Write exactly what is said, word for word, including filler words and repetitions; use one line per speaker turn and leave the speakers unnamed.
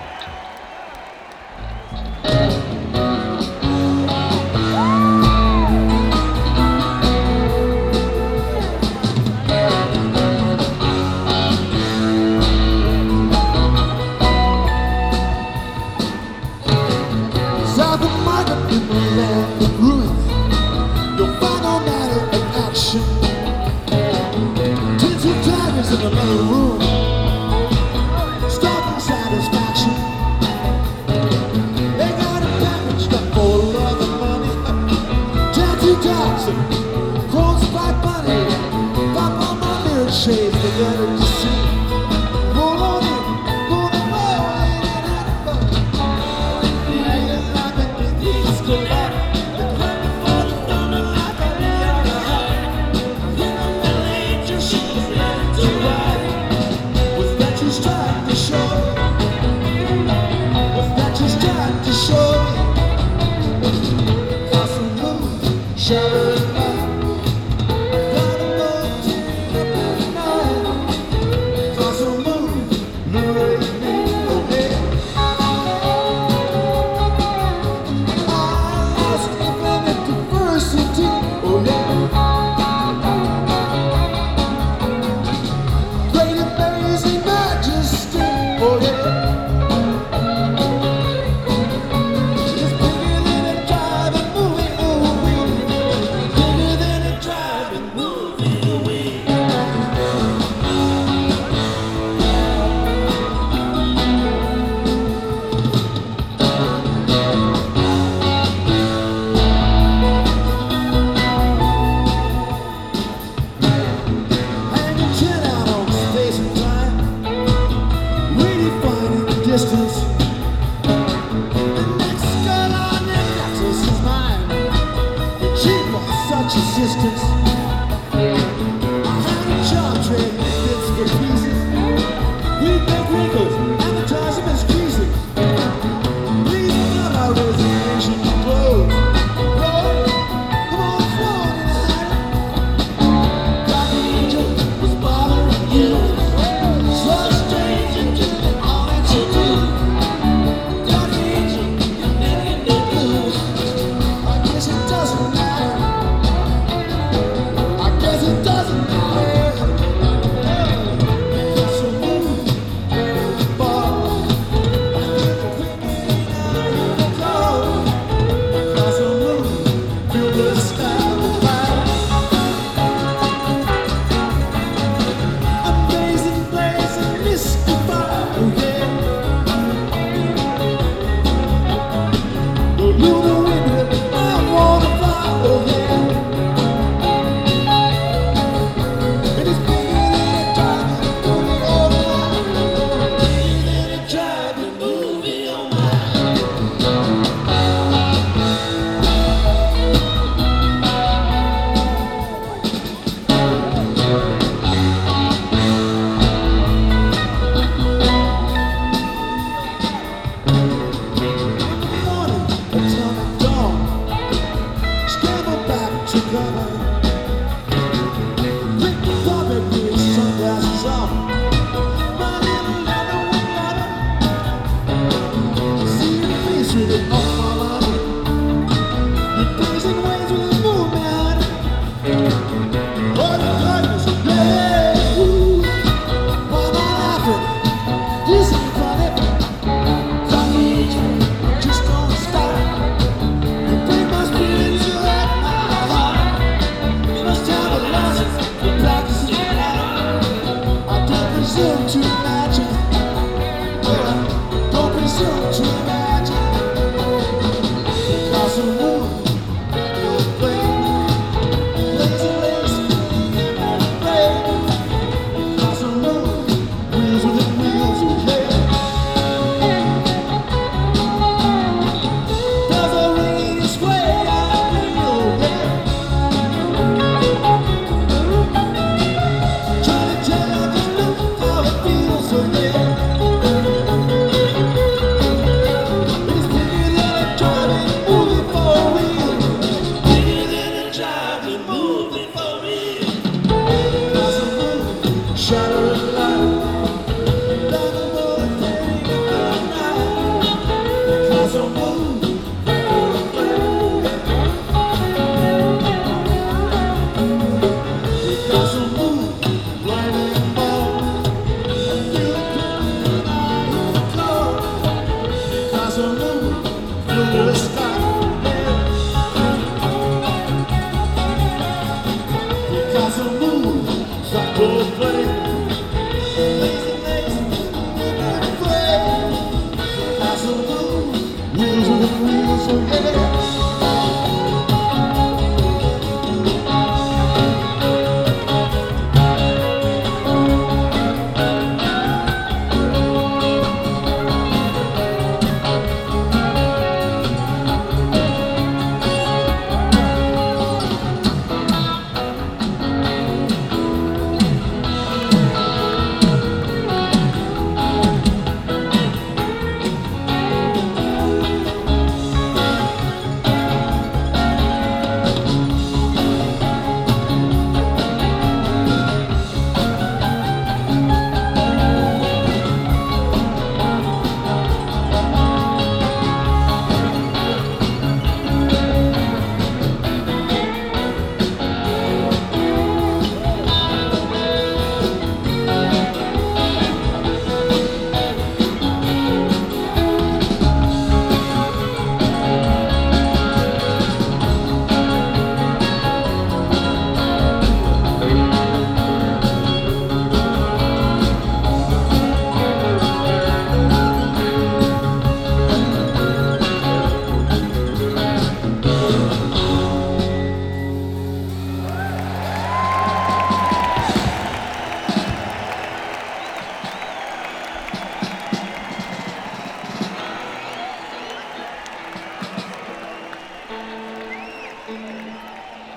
South of Market in the land of ruins, you'll find no matter of action. Tinsel tigers in another room, starving satisfaction. They got a package stuck full of the money, tattoo dogs and corn spot bunny. Pop on my mirror shades, they got it to see. Roll on in, roll away, ain't it had fun? Distance. The next girl on their necklace is mine. She wants such assistance. I had a job trading bits for pieces. We make wrinkles, advertise them as creases. Please fill our resignation clothes. Roll, come on, flow tonight. Like an angel was bothering you. So strange and just all that you do. blue sky. Because the moon stopped to play. Lazy legs, not afraid. Because the moon wheels and wheels ahead.
Thank you.